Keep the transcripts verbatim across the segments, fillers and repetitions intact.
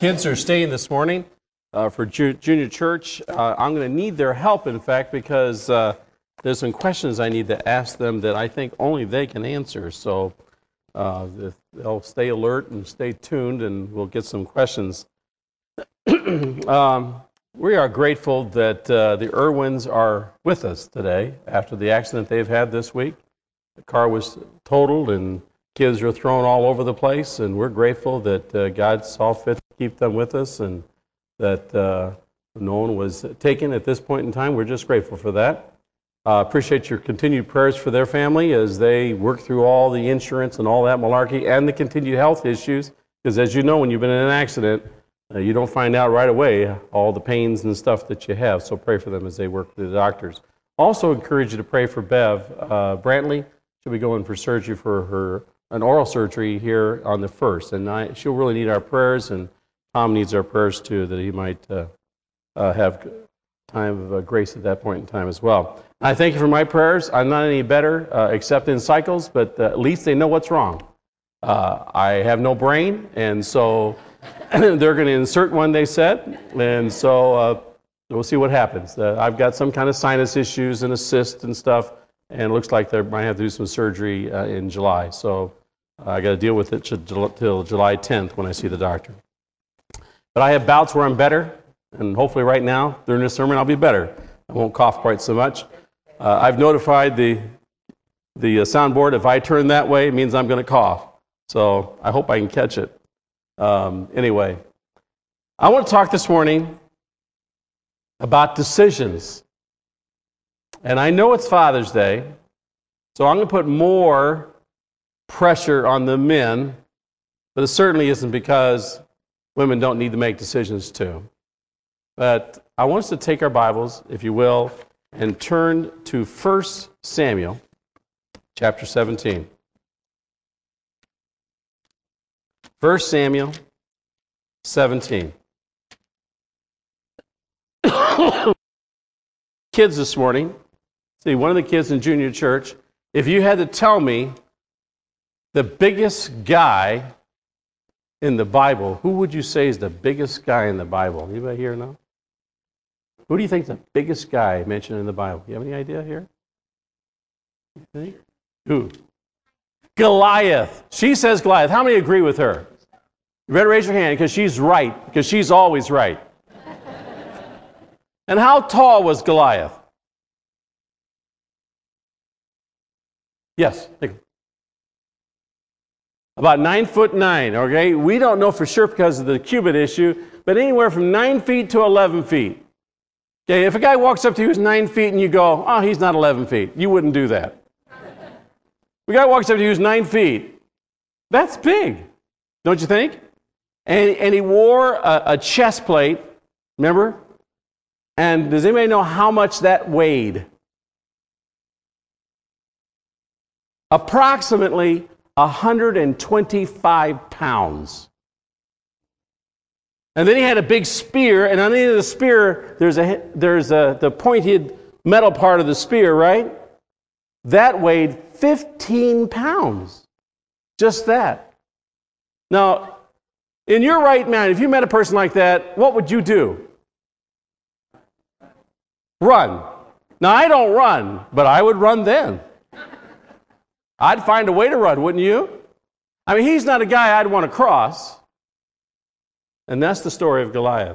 Kids are staying this morning uh, for ju- junior church. Uh, I'm going to need their help, in fact, because uh, there's some questions I need to ask them that I think only they can answer. So uh, if they'll stay alert and stay tuned, and we'll get some questions. um, we are grateful that uh, the Irwins are with us today after the accident they've had this week. The car was totaled, and kids are thrown all over the place, and we're grateful that uh, God saw fit to keep them with us, and that uh, no one was taken at this point in time. We're just grateful for that. Uh, appreciate your continued prayers for their family as they work through all the insurance and all that malarkey and the continued health issues, because as you know, when you've been in an accident, uh, you don't find out right away all the pains and stuff that you have, so pray for them as they work with the doctors. Also encourage you to pray for Bev uh, Brantley. She'll be going for surgery for her an oral surgery here on the first, and I, she'll really need our prayers, and Tom needs our prayers too, that he might uh, uh, have time of uh, grace at that point in time as well. I thank you for my prayers. I'm not any better uh, except in cycles, but uh, at least they know what's wrong. Uh, I have no brain, and so they're going to insert one, they said, and so uh, we'll see what happens. Uh, I've got some kind of sinus issues and a cyst and stuff, and it looks like they might have to do some surgery uh, in July. So I got to deal with it till July tenth when I see the doctor. But I have bouts where I'm better, and hopefully right now, during this sermon, I'll be better. I won't cough quite so much. Uh, I've notified the the uh, soundboard, if I turn that way, it means I'm going to cough. So I hope I can catch it. Um, anyway, I want to talk this morning about decisions. And I know it's Father's Day, so I'm going to put more pressure on the men, but it certainly isn't because women don't need to make decisions too. But I want us to take our Bibles, if you will, and turn to First Samuel chapter seventeen. First Samuel seventeen. Kids this morning, see, one of the kids in junior church, if you had to tell me the biggest guy in the Bible, who would you say is the biggest guy in the Bible? Anybody here know? Who do you think is the biggest guy mentioned in the Bible? You have any idea here? You think? Who? Goliath. She says Goliath. How many agree with her? You better raise your hand because she's right, because she's always right. And how tall was Goliath? Yes. About nine foot nine, okay? We don't know for sure because of the cubit issue, but anywhere from nine feet to eleven feet. Okay, if a guy walks up to you who's nine feet and you go, oh, he's not eleven feet, you wouldn't do that. If a guy walks up to you who's nine feet, that's big, don't you think? And, and he wore a, a chest plate, remember? And does anybody know how much that weighed? Approximately one hundred twenty-five pounds. And then he had a big spear, and on the end of the spear, there's a there's a the pointed metal part of the spear, right? That weighed fifteen pounds. Just that. Now, in your right mind, if you met a person like that, what would you do? Run. Now, I don't run, but I would run then. I'd find a way to run, wouldn't you? I mean, he's not a guy I'd want to cross. And that's the story of Goliath.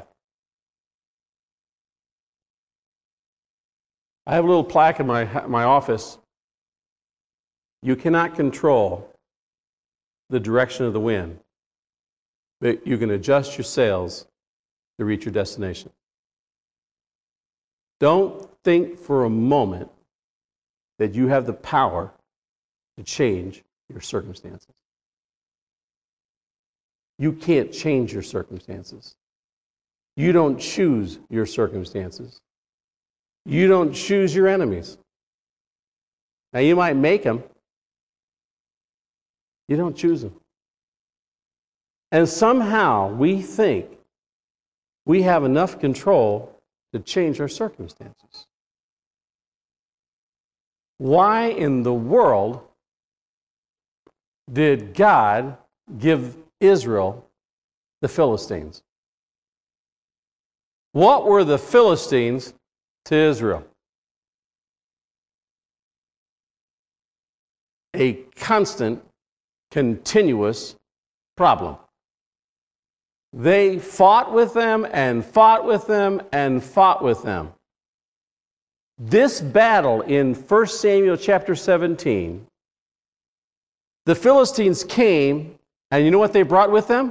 I have a little plaque in my, my office. You cannot control the direction of the wind, but you can adjust your sails to reach your destination. Don't think for a moment that you have the power to change your circumstances. You can't change your circumstances. You don't choose your circumstances. You don't choose your enemies. Now, you might make them. You don't choose them. And somehow we think we have enough control to change our circumstances. Why in the world did God give Israel the Philistines? What were the Philistines to Israel? A constant, continuous problem. They fought with them and fought with them and fought with them. This battle in First Samuel chapter seventeen, the Philistines came, and you know what they brought with them?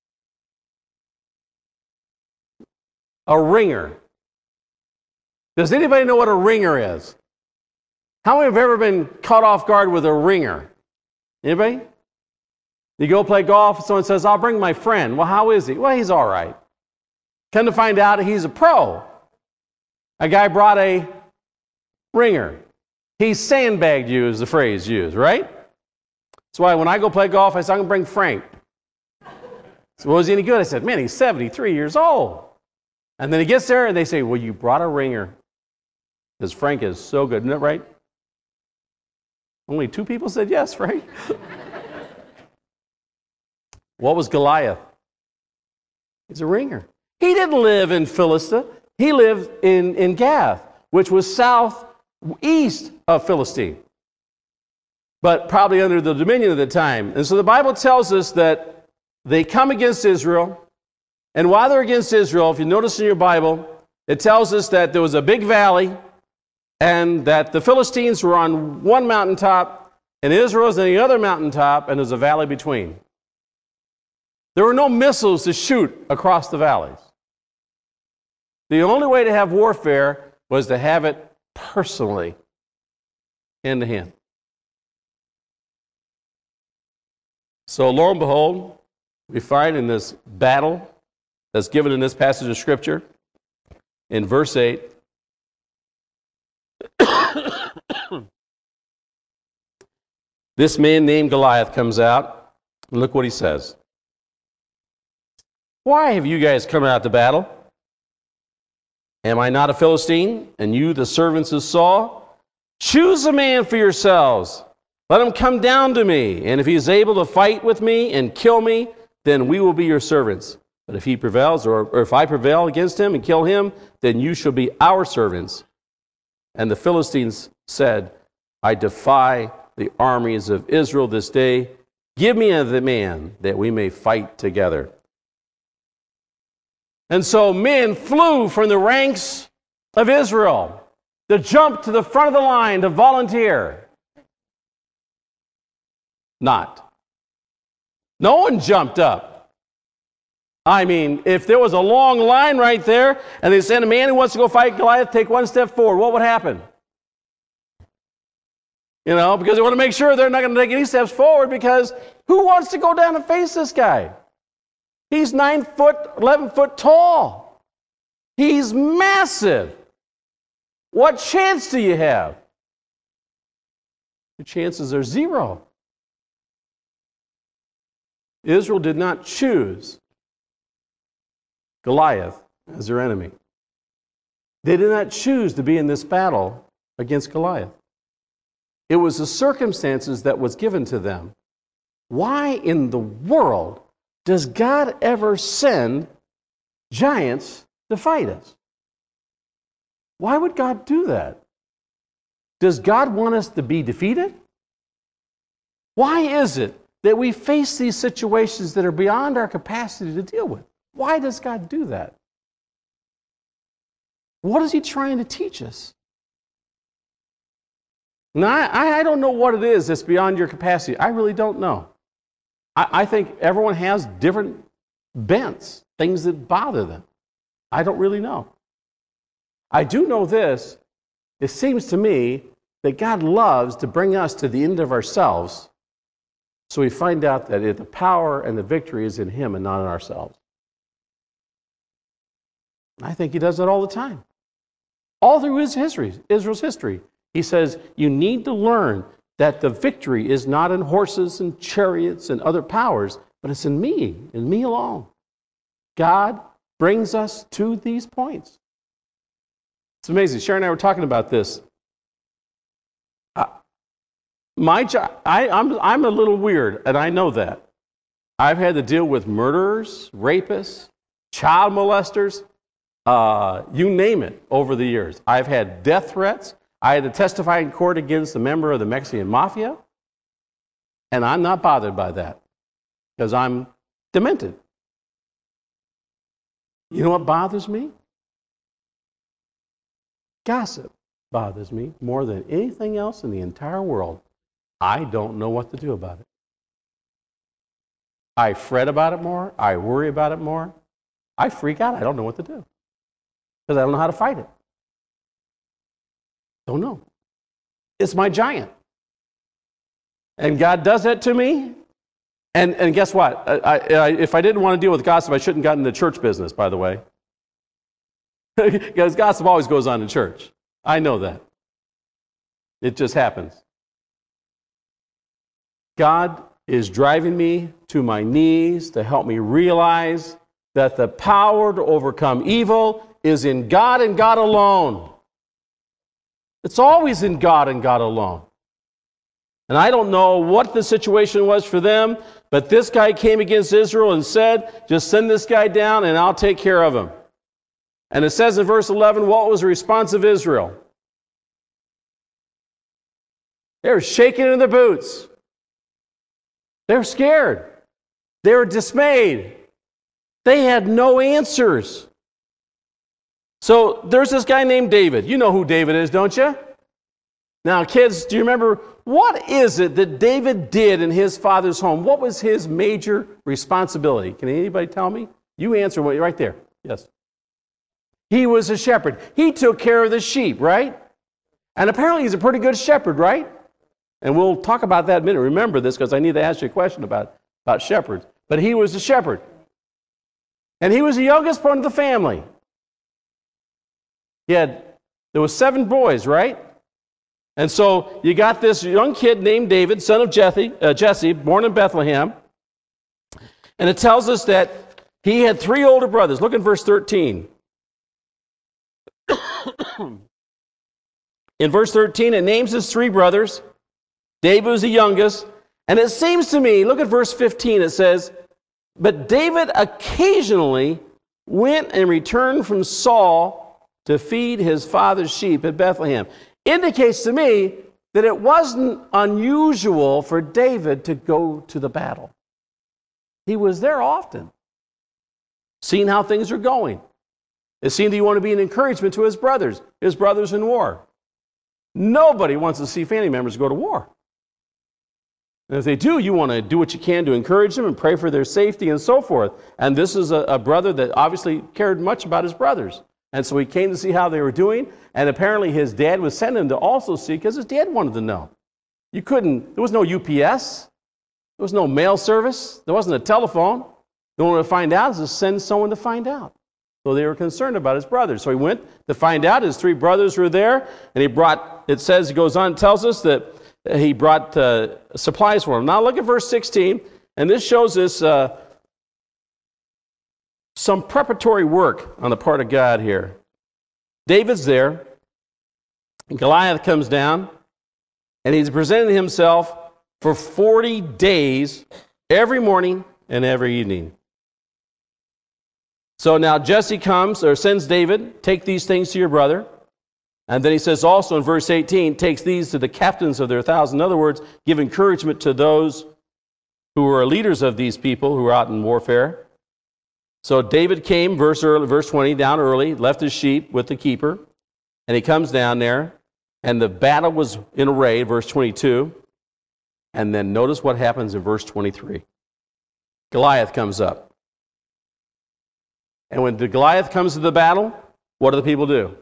A ringer. Does anybody know what a ringer is? How many have ever been caught off guard with a ringer? Anybody? You go play golf, someone says, I'll bring my friend. Well, how is he? Well, he's all right. Come to find out, he's a pro. A guy brought a ringer. He sandbagged you, is the phrase used, right? That's why when I go play golf, I say, I'm going to bring Frank. So, was he any good? I said, man, he's seventy-three years old. And then he gets there, and they say, well, you brought a ringer. Because Frank is so good, isn't that right? Only two people said yes, Frank. What was Goliath? He's a ringer. He didn't live in Philistia. He lived in, in Gath, which was southeast of Philistine, but probably under the dominion of the time. And so the Bible tells us that they come against Israel, and while they're against Israel, if you notice in your Bible, it tells us that there was a big valley, and that the Philistines were on one mountaintop, and Israel was on the other mountaintop, and there's a valley between. There were no missiles to shoot across the valleys. The only way to have warfare was to have it personally, hand to hand. So lo and behold, we find in this battle that's given in this passage of Scripture, in verse eight, this man named Goliath comes out, and look what he says. Why have you guys come out to battle? Am I not a Philistine, and you the servants of Saul? Choose a man for yourselves. Let him come down to me, and if he is able to fight with me and kill me, then we will be your servants. But if he prevails, or, or if I prevail against him and kill him, then you shall be our servants. And the Philistines said, I defy the armies of Israel this day. Give me the man that we may fight together. And so men flew from the ranks of Israel to jump to the front of the line to volunteer. Not. No one jumped up. I mean, if there was a long line right there and they sent a man who wants to go fight Goliath, take one step forward, what would happen? You know, because they want to make sure they're not going to take any steps forward, because who wants to go down and face this guy? He's nine foot, eleven foot tall. He's massive. What chance do you have? Your chances are zero. Israel did not choose Goliath as their enemy. They did not choose to be in this battle against Goliath. It was the circumstances that was given to them. Why in the world does God ever send giants to fight us? Why would God do that? Does God want us to be defeated? Why is it that we face these situations that are beyond our capacity to deal with? Why does God do that? What is He trying to teach us? Now, I, I don't know what it is that's beyond your capacity. I really don't know. I, I think everyone has different bents, things that bother them. I don't really know. I do know this. It seems to me that God loves to bring us to the end of ourselves, so we find out that the power and the victory is in Him and not in ourselves. I think He does that all the time. All through His history, Israel's history. He says, you need to learn that the victory is not in horses and chariots and other powers, but it's in me, in me alone. God brings us to these points. It's amazing. Sharon and I were talking about this. Uh, my job, I, I'm, I'm a little weird, and I know that. I've had to deal with murderers, rapists, child molesters. uh, you name it, over the years. I've had death threats. I had to testify in court against a member of the Mexican mafia, and I'm not bothered by that because I'm demented. You know what bothers me? Gossip bothers me more than anything else in the entire world. I don't know what to do about it. I fret about it more. I worry about it more. I freak out. I don't know what to do because I don't know how to fight it. Don't know. It's my giant. And God does that to me. And, and guess what? I, I, if I didn't want to deal with gossip, I shouldn't have gotten into church business, by the way. Because gossip always goes on in church. I know that. It just happens. God is driving me to my knees to help me realize that the power to overcome evil is in God and God alone. It's always in God and God alone. And I don't know what the situation was for them, but this guy came against Israel and said, just send this guy down and I'll take care of him. And it says in verse eleven, what was the response of Israel? They were shaking in their boots. They were scared. They were dismayed. They had no answers. So there's this guy named David. You know who David is, don't you? Now, kids, do you remember, what is it that David did in his father's home? What was his major responsibility? Can anybody tell me? You answer right there. Yes. He was a shepherd. He took care of the sheep, right? And apparently he's a pretty good shepherd, right? And we'll talk about that in a minute. Remember this because I need to ask you a question about, about shepherds. But he was a shepherd. And he was the youngest one of the family. He had, there was seven boys, right? And so you got this young kid named David, son of Jesse, uh, Jesse, born in Bethlehem. And it tells us that he had three older brothers. Look at verse thirteen. In verse thirteen, it names his three brothers. David was the youngest. And it seems to me, look at verse fifteen, it says, but David occasionally went and returned from Saul to feed his father's sheep at Bethlehem. Indicates to me that it wasn't unusual for David to go to the battle. He was there often, seeing how things are going. It seemed he wanted to be an encouragement to his brothers, his brothers in war. Nobody wants to see family members go to war. And if they do, you want to do what you can to encourage them and pray for their safety and so forth. And this is a, a brother that obviously cared much about his brothers. And so he came to see how they were doing. And apparently his dad was sending him to also see because his dad wanted to know. You couldn't, there was no U P S. There was no mail service. There wasn't a telephone. The only way to find out is to send someone to find out. So they were concerned about his brothers. So he went to find out. His three brothers were there. And he brought, it says, he goes on and tells us that he brought uh, supplies for them. Now look at verse sixteen. And this shows us uh, some preparatory work on the part of God here. David's there. And Goliath comes down. And he's presented himself for forty days, every morning and every evening. So now Jesse comes, or sends David, take these things to your brother. And then he says also in verse eighteen, takes these to the captains of their thousand. In other words, give encouragement to those who are leaders of these people who are out in warfare. So David came, verse early, verse twenty, down early, left his sheep with the keeper. And he comes down there, and the battle was in array, verse twenty-two. And then notice what happens in verse twenty-three. Goliath comes up. And when the Goliath comes to the battle, what do the people do?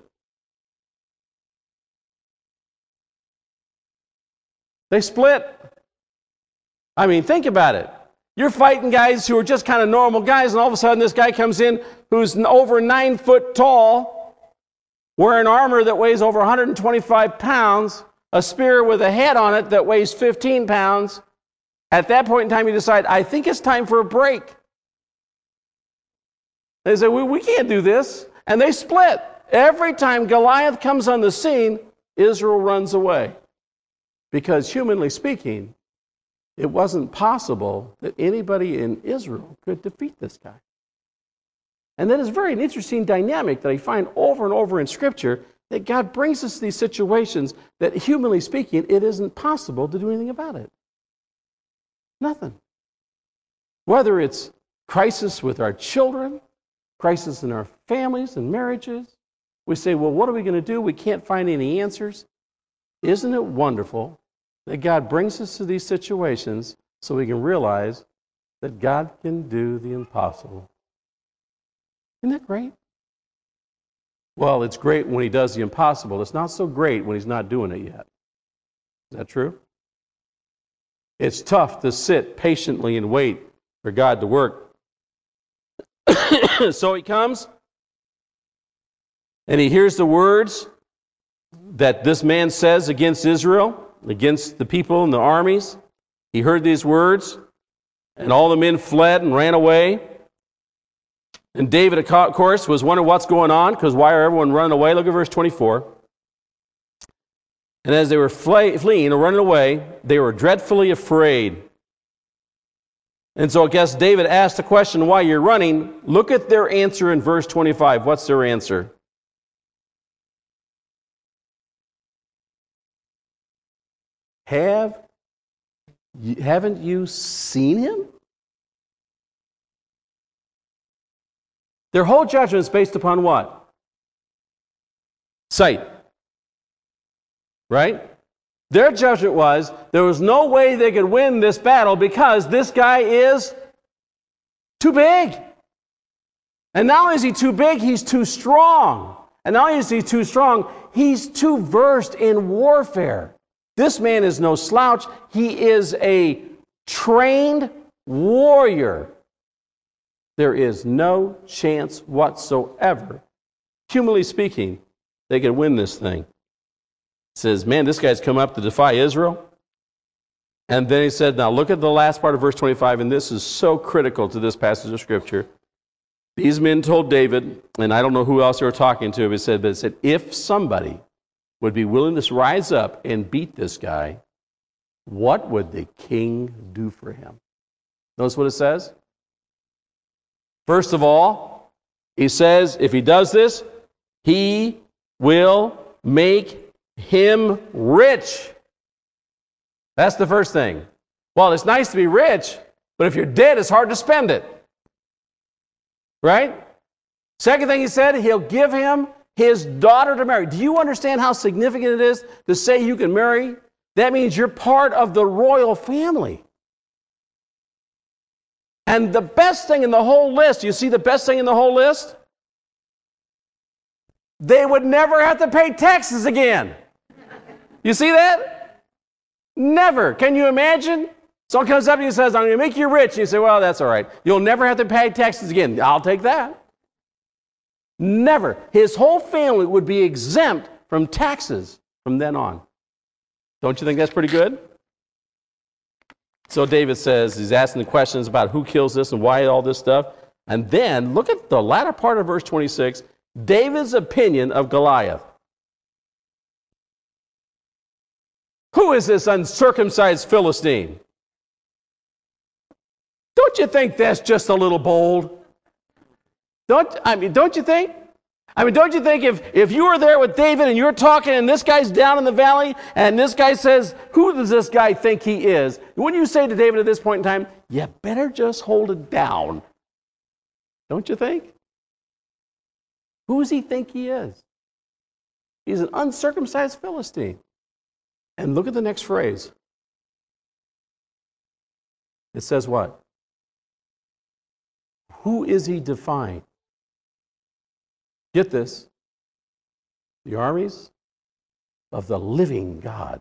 They split. I mean, think about it. You're fighting guys who are just kind of normal guys, and all of a sudden this guy comes in who's over nine foot tall, wearing armor that weighs over one hundred twenty-five pounds, a spear with a head on it that weighs fifteen pounds. At that point in time, you decide, I think it's time for a break. They say, we, we can't do this. And they split. Every time Goliath comes on the scene, Israel runs away. Because humanly speaking, it wasn't possible that anybody in Israel could defeat this guy. And that is very an interesting dynamic that I find over and over in Scripture, that God brings us to these situations that, humanly speaking, it isn't possible to do anything about it. Nothing. Whether it's crisis with our children, crisis in our families and marriages, we say, well, what are we going to do? We can't find any answers. Isn't it wonderful that God brings us to these situations so we can realize that God can do the impossible? Isn't that great? Well, it's great when He does the impossible. It's not so great when He's not doing it yet. Is that true? It's tough to sit patiently and wait for God to work. So He comes, and He hears the words that this man says against Israel, against the people and the armies. He heard these words, and all the men fled and ran away. And David, of course, was wondering what's going on, because why are everyone running away? Look at verse twenty-four. And as they were fleeing or running away, they were dreadfully afraid. And so I guess David asked the question, why you're running. Look at their answer in verse twenty-five. What's their answer? Have, haven't you seen him? Their whole judgment is based upon what? Sight. Right? Their judgment was there was no way they could win this battle because this guy is too big. And not only is he too big, he's too strong. And not only is he too strong, he's too versed in warfare. This man is no slouch. He is a trained warrior. There is no chance whatsoever, humanly speaking, they could win this thing. He says, man, this guy's come up to defy Israel. And then he said, now look at the last part of verse twenty-five, and this is so critical to this passage of Scripture. These men told David, and I don't know who else they were talking to, but it said, but it said, if somebody would be willing to rise up and beat this guy, what would the king do for him? Notice what it says? First of all, he says, if he does this, he will make him rich. That's the first thing. Well, it's nice to be rich, but if you're dead, it's hard to spend it. Right? Second thing he said, he'll give him his daughter to marry. Do you understand how significant it is to say you can marry? That means you're part of the royal family. And the best thing in the whole list, you see the best thing in the whole list? They would never have to pay taxes again. You see that? Never. Can you imagine? Someone comes up to you and says, I'm going to make you rich. And you say, well, that's all right. You'll never have to pay taxes again. I'll take that. Never. His whole family would be exempt from taxes from then on. Don't you think that's pretty good? So David says, he's asking the questions about who kills this and why all this stuff. And then, look at the latter part of verse twenty-six, David's opinion of Goliath. Who is this uncircumcised Philistine? Don't you think that's just a little bold? Don't, I mean, don't you think? I mean, don't you think if, if you were there with David and you're talking and this guy's down in the valley and this guy says, who does this guy think he is? Wouldn't you say to David at this point in time, you better just hold it down? Don't you think? Who does he think he is? He's an uncircumcised Philistine. And look at the next phrase. It says what? Who is he defying? Get this. The armies of the living God.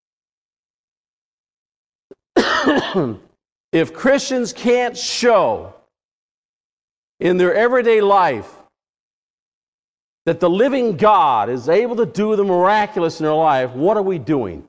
If Christians can't show in their everyday life that the living God is able to do the miraculous in their life, what are we doing?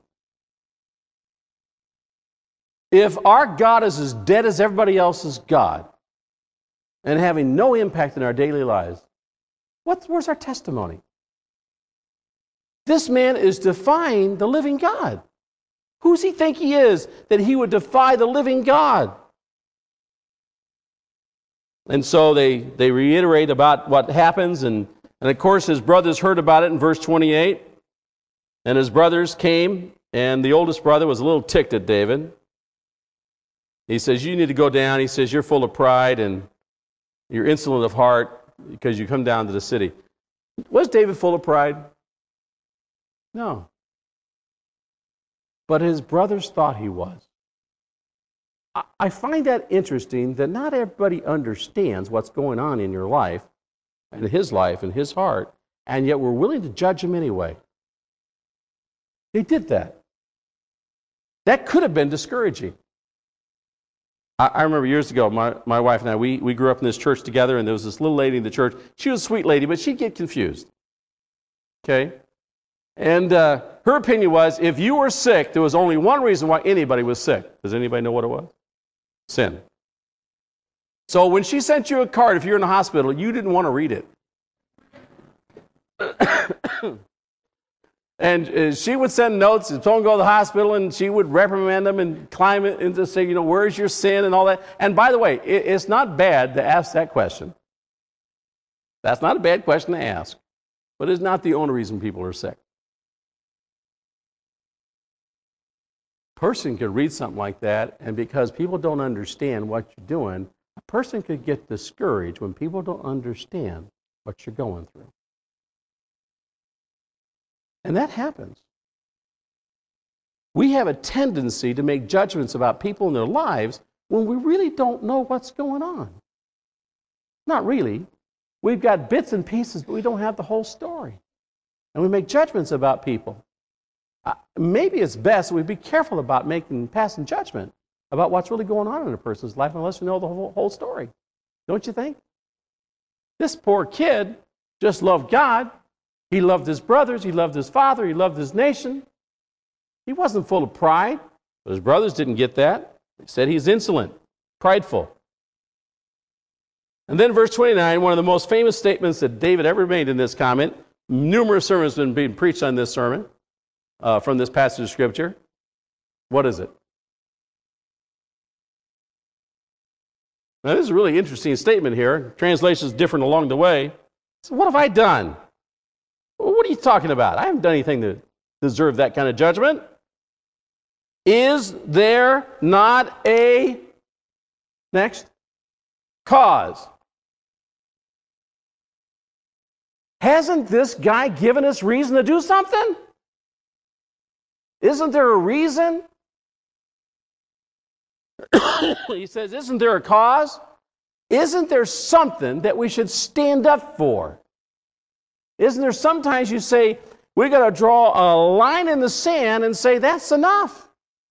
If our God is as dead as everybody else's God and having no impact in our daily lives, what's, where's our testimony? This man is defying the living God. Who does he think he is that he would defy the living God? And so they, they reiterate about what happens. And, and of course, his brothers heard about it in verse twenty-eight. And his brothers came, and the oldest brother was a little ticked at David. He says, you need to go down. He says, you're full of pride and you're insolent of heart because you come down to the city. Was David full of pride? No. But his brothers thought he was. I find that interesting that not everybody understands what's going on in your life and his life and his heart, and yet we're willing to judge him anyway. They did that. That could have been discouraging. I, I remember years ago, my, my wife and I, we, we grew up in this church together, and there was this little lady in the church. She was a sweet lady, but she'd get confused. Okay? And uh, her opinion was, if you were sick, there was only one reason why anybody was sick. Does anybody know what it was? Sin. So when she sent you a card, if you're in the hospital, you didn't want to read it. And uh, she would send notes, and someone would go to the hospital, and she would reprimand them and climb it and just say, you know, where's your sin and all that. And by the way, it, it's not bad to ask that question. That's not a bad question to ask. But it's not the only reason people are sick. A person could read something like that, and because people don't understand what you're doing, a person could get discouraged when people don't understand what you're going through. And that happens. We have a tendency to make judgments about people in their lives when we really don't know what's going on. Not really. We've got bits and pieces, but we don't have the whole story. And we make judgments about people. Uh, maybe it's best that we be careful about making passing judgment about what's really going on in a person's life unless we know the whole, whole story. Don't you think? This poor kid just loved God. He loved his brothers. He loved his father. He loved his nation. He wasn't full of pride. But his brothers didn't get that. They said he's insolent, prideful. And then verse twenty-nine, one of the most famous statements that David ever made in this comment. Numerous sermons have been preached on this sermon uh, from this passage of Scripture. What is it? Now, this is a really interesting statement here. Translations different along the way. So what have I done? Well, what are you talking about? I haven't done anything to deserve that kind of judgment. Is there not a, next, cause? Hasn't this guy given us reason to do something? Isn't there a reason? He says, isn't there a cause? Isn't there something that we should stand up for? Isn't there sometimes you say, we've got to draw a line in the sand and say, that's enough.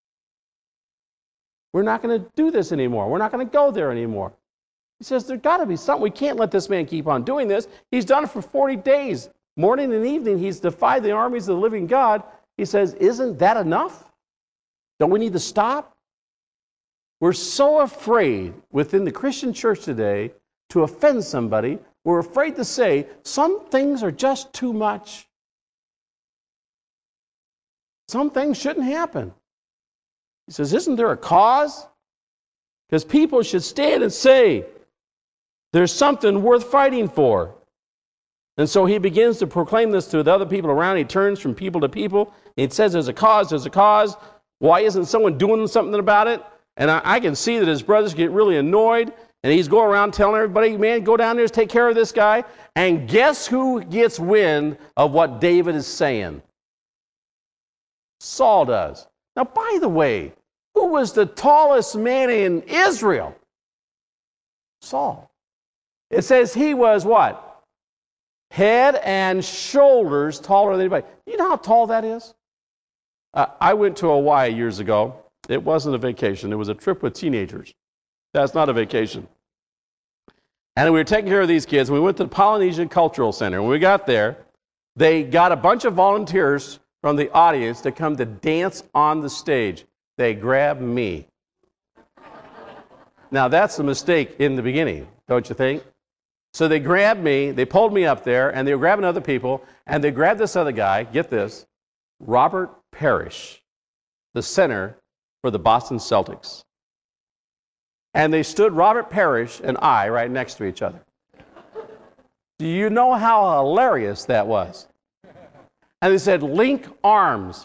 We're not going to do this anymore. We're not going to go there anymore. He says, there's got to be something. We can't let this man keep on doing this. He's done it for forty days. Morning and evening, he's defied the armies of the living God. He says, isn't that enough? Don't we need to stop? We're so afraid within the Christian church today to offend somebody. We're afraid to say, some things are just too much. Some things shouldn't happen. He says, isn't there a cause? Because people should stand and say, there's something worth fighting for. And so he begins to proclaim this to the other people around. He turns from people to people. He says, there's a cause, there's a cause. Why isn't someone doing something about it? And I, I can see that his brothers get really annoyed. And he's going around telling everybody, man, go down there and take care of this guy. And guess who gets wind of what David is saying? Saul does. Now, by the way, who was the tallest man in Israel? Saul. It says he was what? Head and shoulders taller than anybody. You know how tall that is? Uh, I went to Hawaii years ago. It wasn't a vacation. It was a trip with teenagers. That's not a vacation. And we were taking care of these kids. We went to the Polynesian Cultural Center. When we got there, they got a bunch of volunteers from the audience to come to dance on the stage. They grabbed me. Now, that's a mistake in the beginning, don't you think? So they grabbed me, they pulled me up there, and they were grabbing other people, and they grabbed this other guy, get this, Robert Parrish, the center for the Boston Celtics. and they stood Robert Parrish and I right next to each other. Do you know how hilarious that was? And they said, link arms.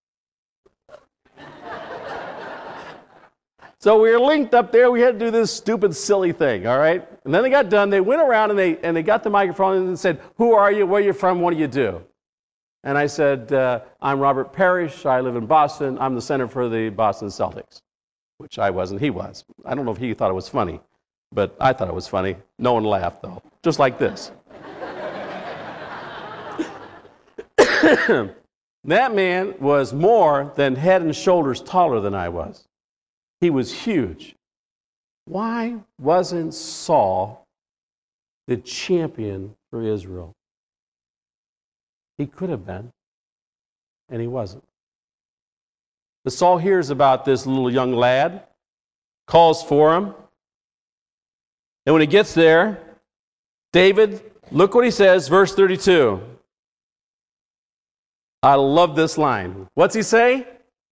So we were linked up there. We had to do this stupid, silly thing, all right? And then they got done. They went around and they, and they got the microphone and said, who are you? Where are you from? What do you do? And I said, uh, I'm Robert Parrish. I live in Boston. I'm the center for the Boston Celtics, which I wasn't. He was. I don't know if he thought it was funny, but I thought it was funny. No one laughed, though, just like this. That man was more than head and shoulders taller than I was. He was huge. Why wasn't Saul the champion for Israel? He could have been, and he wasn't. But Saul hears about this little young lad, calls for him, and when he gets there, David, look what he says, verse thirty-two. I love this line. What's he say?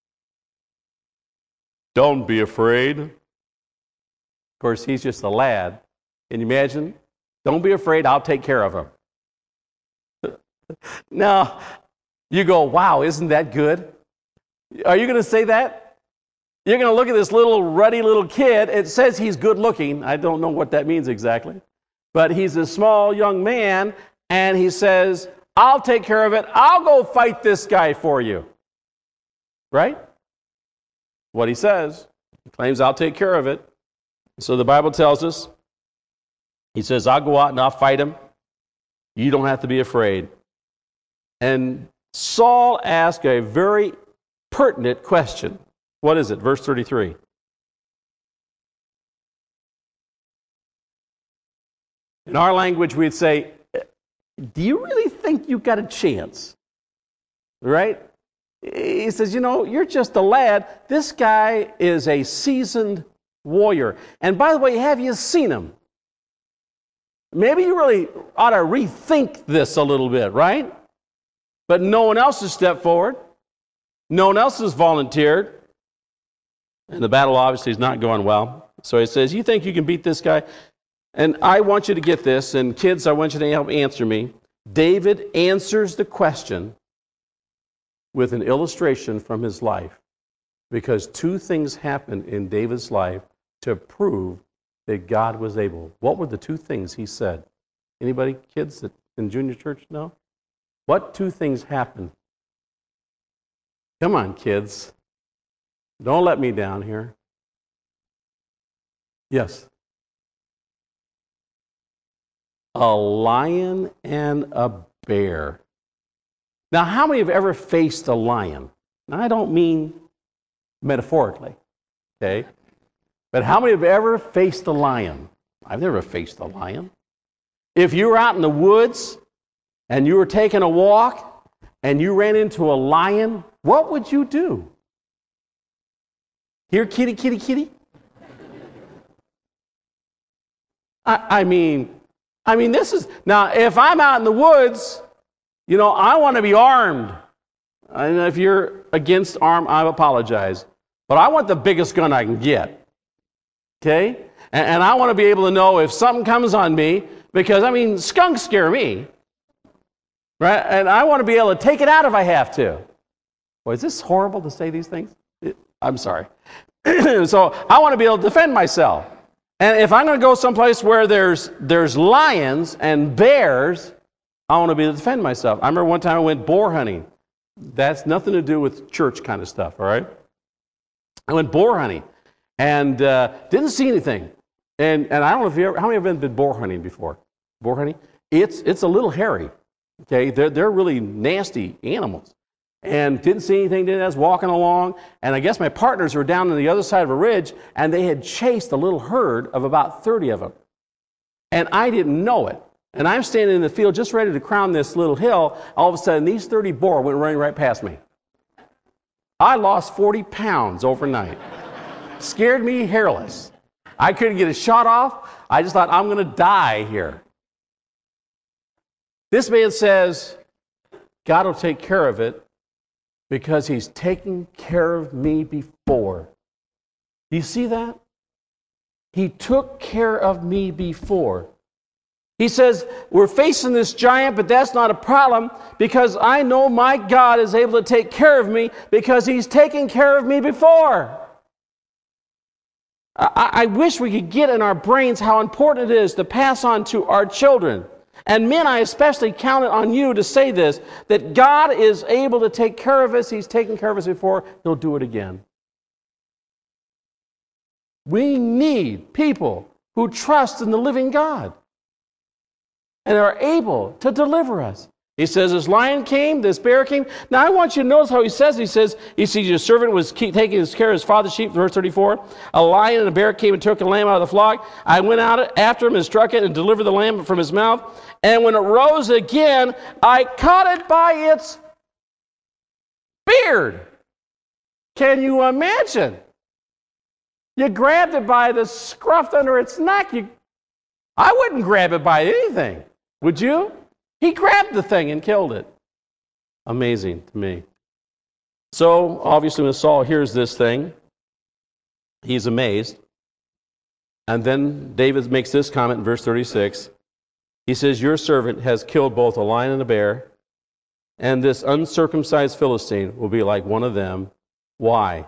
Don't be afraid. Of course, he's just a lad. Can you imagine? Don't be afraid, I'll take care of him. Now, you go, wow, isn't that good? Are you going to say that? You're going to look at this little ruddy little kid. It says he's good looking. I don't know what that means exactly. But he's a small young man, and he says, I'll take care of it. I'll go fight this guy for you. Right? What he says. He claims, I'll take care of it. So the Bible tells us, he says, I'll go out and I'll fight him. You don't have to be afraid. And Saul asked a very pertinent question. What is it? Verse thirty-three. In our language, we'd say, do you really think you've got a chance? Right? He says, you know, you're just a lad. This guy is a seasoned warrior. And by the way, have you seen him? Maybe you really ought to rethink this a little bit, right? But no one else has stepped forward. No one else has volunteered. And the battle obviously is not going well. So he says, you think you can beat this guy? And I want you to get this, and kids, I want you to help answer me. David answers the question with an illustration from his life, because two things happened in David's life to prove that God was able. What were the two things he said? Anybody, kids that in junior church know? What two things happened? Come on, kids. Don't let me down here. Yes. A lion and a bear. Now, how many have ever faced a lion? Now, I don't mean metaphorically, okay? But how many have ever faced a lion? I've never faced a lion. If you were out in the woods and you were taking a walk and you ran into a lion, what would you do? Here, kitty, kitty, kitty? I, I mean... I mean, this is, now, if I'm out in the woods, you know, I want to be armed. And if you're against arm, I apologize. But I want the biggest gun I can get. Okay? And, and I want to be able to know if something comes on me, because, I mean, skunks scare me. Right? And I want to be able to take it out if I have to. Boy, is this horrible to say these things? It, I'm sorry. So I want to be able to defend myself. And if I'm going to go someplace where there's there's lions and bears, I want to be able to defend myself. I remember one time I went boar hunting. That's nothing to do with church kind of stuff, all right? I went boar hunting and uh, didn't see anything. And and I don't know if you ever, how many of you have been boar hunting before? Boar hunting? It's it's a little hairy. Okay, they're they're really nasty animals. And didn't see anything, didn't I was walking along, and I guess my partners were down on the other side of a ridge, and they had chased a little herd of about thirty of them. And I didn't know it. And I'm standing in the field just ready to crown this little hill. All of a sudden, these thirty boar went running right past me. I lost forty pounds overnight. Scared me hairless. I couldn't get a shot off. I just thought, I'm going to die here. This man says, God will take care of it, because he's taken care of me before. Do you see that? He took care of me before. He says, we're facing this giant, but that's not a problem because I know my God is able to take care of me because He's taken care of me before. I, I wish we could get in our brains how important it is to pass on to our children. And men, I especially count it on you to say this, that God is able to take care of us. He's taken care of us before. He'll do it again. We need people who trust in the living God and are able to deliver us. He says, this lion came, this bear came. Now, I want you to notice how he says, he says, he sees your servant was keep taking his care of his father's sheep, verse thirty-four. A lion and a bear came and took a lamb out of the flock. I went out after him and struck it and delivered the lamb from his mouth. And when it rose again, I caught it by its beard. Can you imagine? You grabbed it by the scruff under its neck. You, I wouldn't grab it by anything. Would you? He grabbed the thing and killed it. Amazing to me. So, obviously, when Saul hears this thing, he's amazed. And then David makes this comment in verse thirty-six. He says, your servant has killed both a lion and a bear, and this uncircumcised Philistine will be like one of them. Why?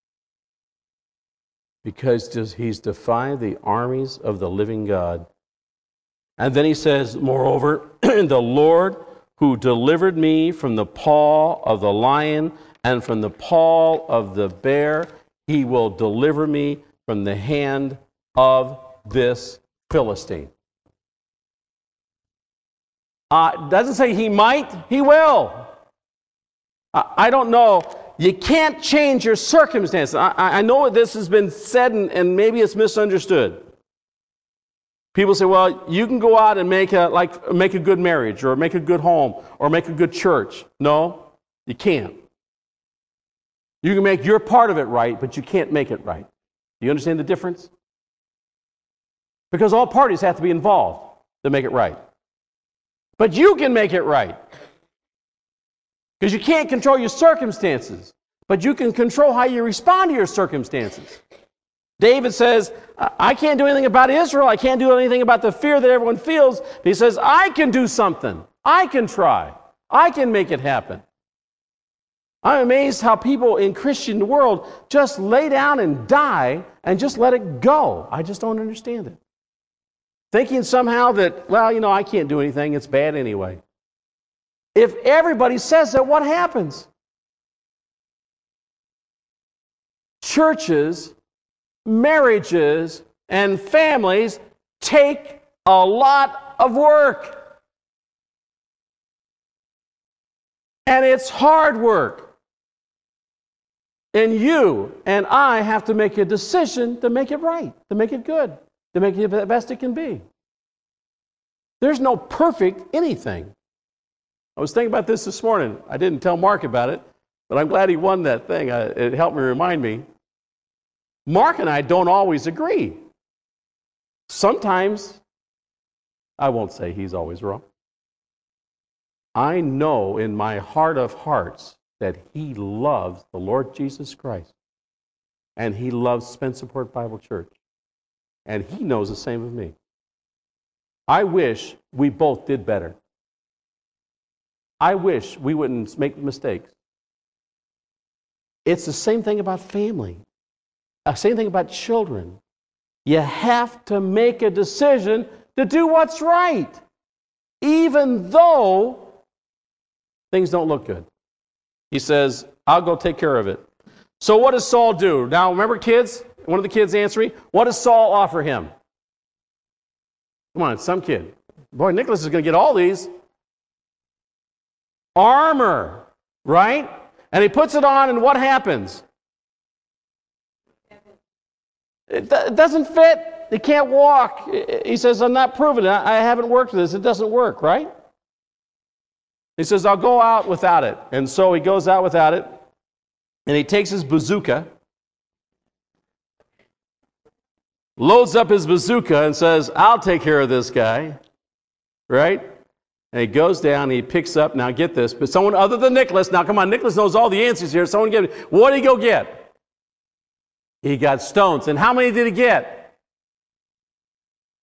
Because he's defied the armies of the living God. And then he says, moreover, the Lord who delivered me from the paw of the lion and from the paw of the bear, He will deliver me from the hand of this Philistine. Uh, doesn't say he might, he will. I, I don't know. You can't change your circumstances. I, I know this has been said and, and maybe it's misunderstood. People say, well, you can go out and make a, like, make a good marriage or make a good home or make a good church. No, you can't. You can make your part of it right, but you can't make it right. Do you understand the difference? Because all parties have to be involved to make it right. But you can make it right. Because you can't control your circumstances, but you can control how you respond to your circumstances. David says, I can't do anything about Israel. I can't do anything about the fear that everyone feels. But he says, I can do something. I can try. I can make it happen. I'm amazed how people in Christian world just lay down and die and just let it go. I just don't understand it. Thinking somehow that, well, you know, I can't do anything. It's bad anyway. If everybody says that, what happens? Churches, marriages, and families take a lot of work. And it's hard work. And you and I have to make a decision to make it right, to make it good, to make it the best it can be. There's no perfect anything. I was thinking about this this morning. I didn't tell Mark about it, but I'm glad he won that thing. I, it helped me remind me. Mark and I don't always agree. Sometimes, I won't say he's always wrong. I know in my heart of hearts that he loves the Lord Jesus Christ. And he loves Spencerport Bible Church. And he knows the same of me. I wish we both did better. I wish we wouldn't make mistakes. It's the same thing about family. The same thing about children. You have to make a decision to do what's right, even though things don't look good. He says, I'll go take care of it. So what does Saul do? Now, remember, kids? One of the kids answering, what does Saul offer him? Come on, some kid. Boy, Nicholas is going to get all these. Armor, right? And he puts it on, and what happens? It, do- it doesn't fit. He can't walk. He says, I'm not proven it. I haven't worked with this. It doesn't work, right? He says, I'll go out without it. And so he goes out without it, and he takes his bazooka, loads up his bazooka, and says, I'll take care of this guy, right? And he goes down, and he picks up, now get this, but someone other than Nicholas, now come on, Nicholas knows all the answers here, someone get it. What did he go get? He got stones. And how many did he get?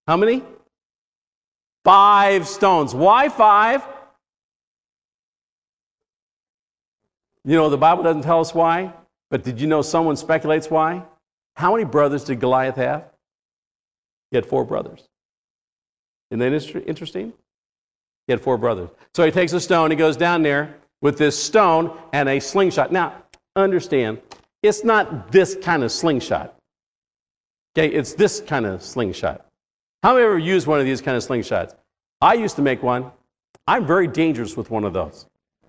How many? Five stones. Why five? You know, the Bible doesn't tell us why, but did you know someone speculates why? How many brothers did Goliath have? He had four brothers. Isn't that interesting? He had four brothers. So he takes a stone, he goes down there with this stone and a slingshot. Now, understand, it's not this kind of slingshot. Okay, it's this kind of slingshot. How many of you ever used one of these kind of slingshots? I used to make one. I'm very dangerous with one of those.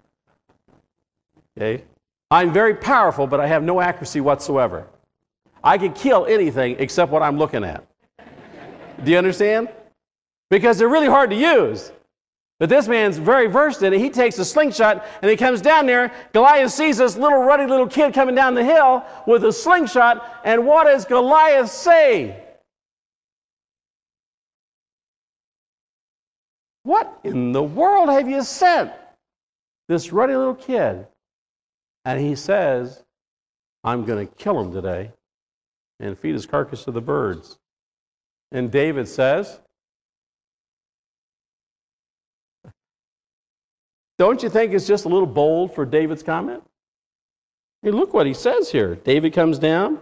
Okay? I'm very powerful, but I have no accuracy whatsoever. I can kill anything except what I'm looking at. Do you understand? Because they're really hard to use. But this man's very versed in it. He takes a slingshot and he comes down there. Goliath sees this little ruddy little kid coming down the hill with a slingshot. And what does Goliath say? What in the world have you sent this ruddy little kid? And he says, I'm going to kill him today and feed his carcass to the birds. And David says, don't you think it's just a little bold for David's comment? Hey, look what he says here. David comes down.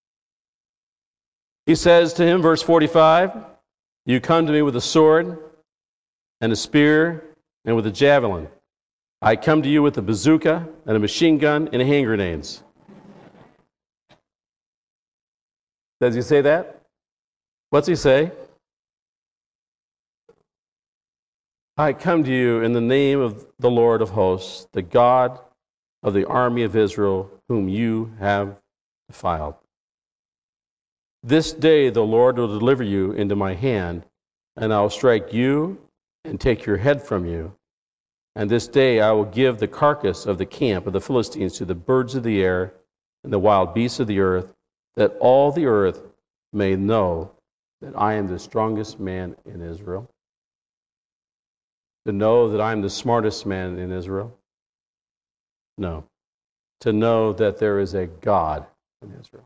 He says to him, verse forty-five, you come to me with a sword and a spear and with a javelin. I come to you with a bazooka and a machine gun and hand grenades. Does he say that? What's he say? I come to you in the name of the Lord of hosts, the God of the army of Israel, whom you have defiled. This day the Lord will deliver you into my hand, and I will strike you and take your head from you. And this day I will give the carcass of the camp of the Philistines to the birds of the air and the wild beasts of the earth, that all the earth may know that I am the strongest man in Israel. To know that I'm the smartest man in Israel? No. To know that there is a God in Israel.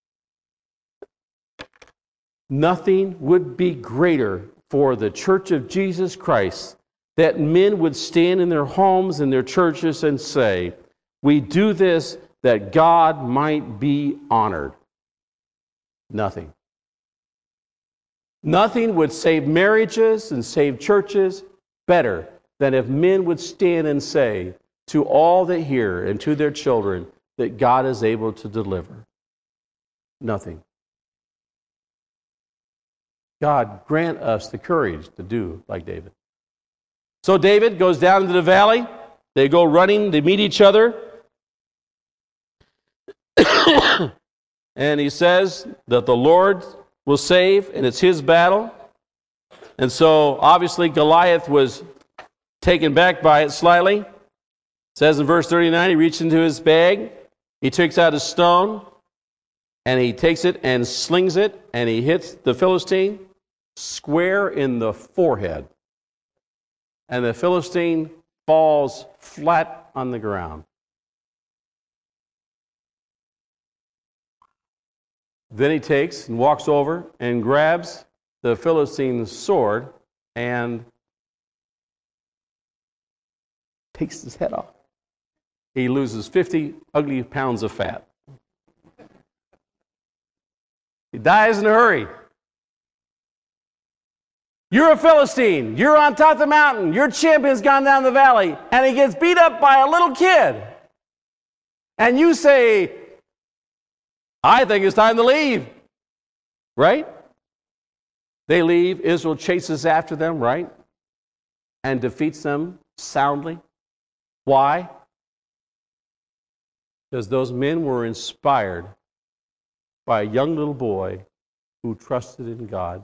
Nothing would be greater for the Church of Jesus Christ that men would stand in their homes and their churches and say, we do this that God might be honored. Nothing. Nothing would save marriages and save churches better than if men would stand and say to all that hear and to their children that God is able to deliver. Nothing. God grant us the courage to do like David. So David goes down into the valley. They go running. They meet each other. And he says that the Lord will save, and it's his battle. And so, obviously, Goliath was taken back by it slightly. It says in verse thirty-nine, he reached into his bag, he takes out a stone, and he takes it and slings it, and he hits the Philistine square in the forehead. And the Philistine falls flat on the ground. Then he takes and walks over and grabs the Philistine's sword and takes his head off. He loses fifty ugly pounds of fat. He dies in a hurry. You're a Philistine. You're on top of the mountain. Your champion's gone down the valley, and he gets beat up by a little kid. And you say, I think it's time to leave. Right? They leave. Israel chases after them, right? And defeats them soundly. Why? Because those men were inspired by a young little boy who trusted in God.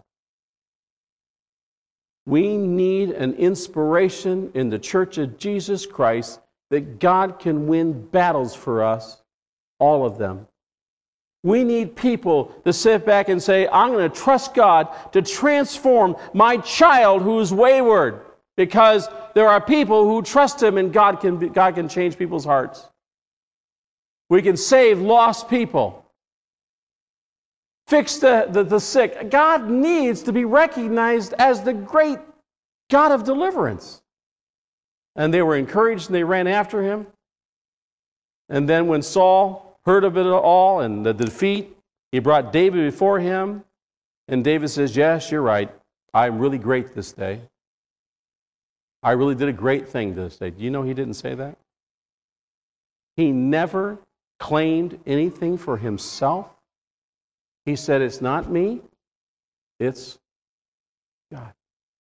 We need an inspiration in the Church of Jesus Christ that God can win battles for us, all of them. We need people to sit back and say, I'm going to trust God to transform my child who's wayward, because there are people who trust Him and God can, be, God can change people's hearts. We can save lost people. fix the, the, the sick. God needs to be recognized as the great God of deliverance. And they were encouraged and they ran after him. And then when Saul heard of it all and the defeat, he brought David before him. And David says, yes, you're right. I'm really great this day. I really did a great thing this day. Do you know he didn't say that? He never claimed anything for himself. He said, it's not me, it's God.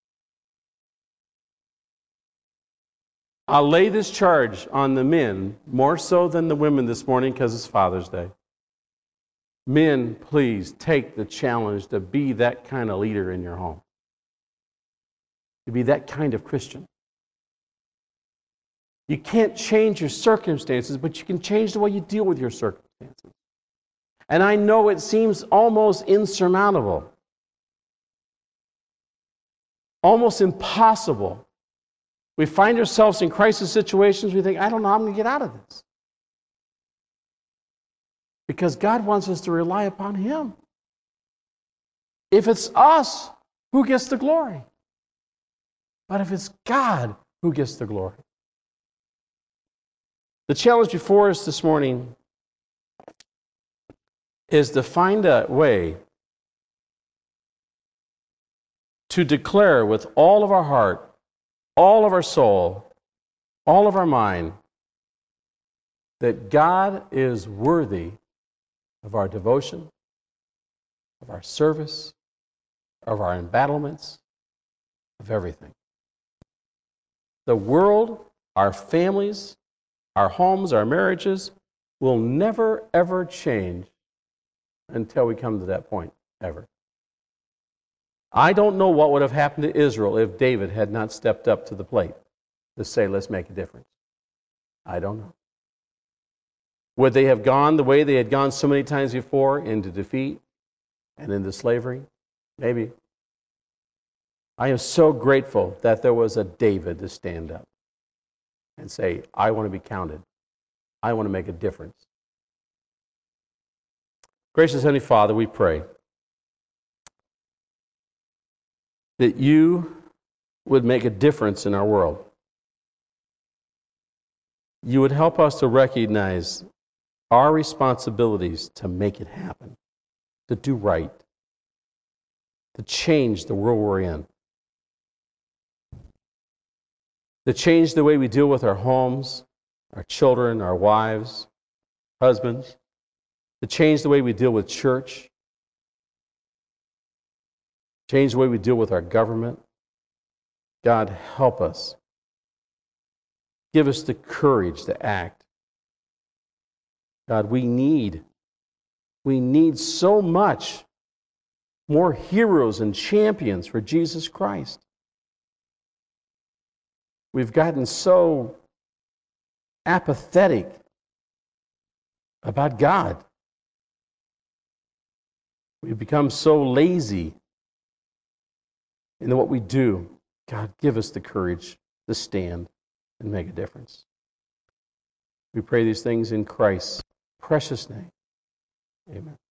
I'll lay this charge on the men more so than the women this morning because it's Father's Day. Men, please take the challenge to be that kind of leader in your home. To be that kind of Christian. You can't change your circumstances, but you can change the way you deal with your circumstances. And I know it seems almost insurmountable, almost impossible. We find ourselves in crisis situations, we think, I don't know how I'm going to get out of this. Because God wants us to rely upon Him. If it's us, who gets the glory? But if it's God, who gets the glory? The challenge before us this morning is to find a way to declare with all of our heart, all of our soul, all of our mind, that God is worthy of our devotion, of our service, of our embattlements, of everything. The world, our families, our homes, our marriages will never, ever change until we come to that point, ever. I don't know what would have happened to Israel if David had not stepped up to the plate to say, let's make a difference. I don't know. Would they have gone the way they had gone so many times before, into defeat and into slavery? Maybe. I am so grateful that there was a David to stand up and say, I want to be counted. I want to make a difference. Gracious Heavenly Father, we pray that you would make a difference in our world. You would help us to recognize our responsibilities to make it happen, to do right, to change the world we're in, to change the way we deal with our homes, our children, our wives, husbands, to change the way we deal with church, change the way we deal with our government. God, help us. Give us the courage to act. God, we need, we need so much more heroes and champions for Jesus Christ. We've gotten so apathetic about God. We've become so lazy in what we do. God, give us the courage to stand and make a difference. We pray these things in Christ's precious name. Amen.